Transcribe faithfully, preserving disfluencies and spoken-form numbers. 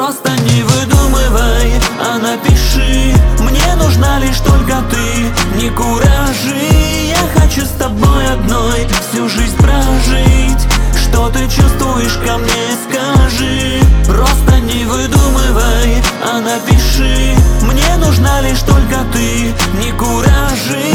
Просто не выдумывай, а напиши. Мне нужна лишь только ты, не куражи. Я хочу с тобой одной всю жизнь прожить. Что ты чувствуешь ко мне, скажи. Просто не выдумывай, а напиши. Мне нужна лишь только ты, не куражи.